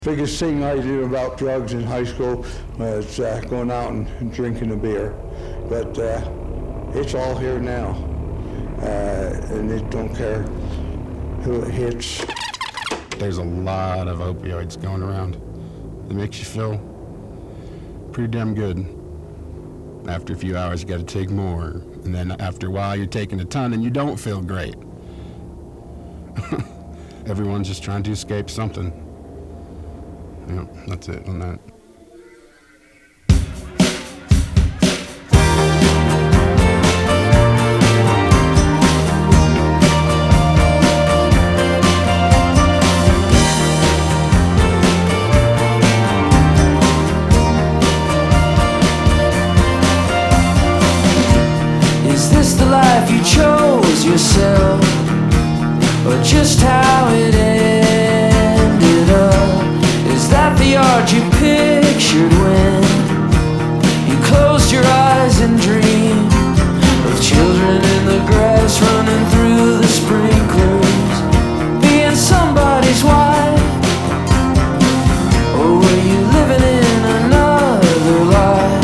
Biggest thing I did about drugs in high school was going out and drinking a beer. But it's all here now, and they don't care who it hits. There's a lot of opioids going around. It makes you feel pretty damn good. After a few hours, you got to take more. And then after a while, you're taking a ton and you don't feel great. Everyone's just trying to escape something. Yep, that's it on that. Is this the life you chose yourself, or just how it ended up? Is that the art you pictured when you closed your eyes and dreamed of children in the grass running through the sprinklers, being somebody's wife? Or were you living in another life?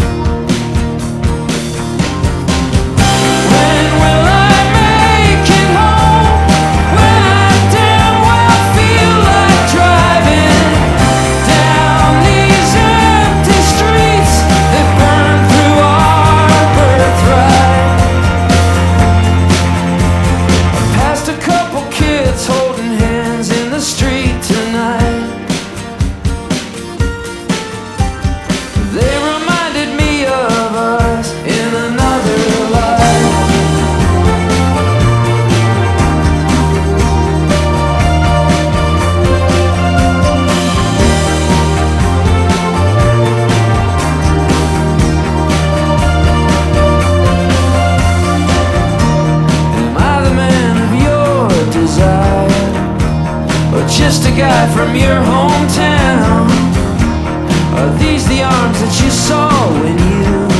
Just a guy from your hometown? Are these the arms that you saw when you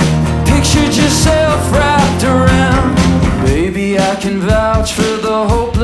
pictured yourself wrapped around? Baby, I can vouch for the hope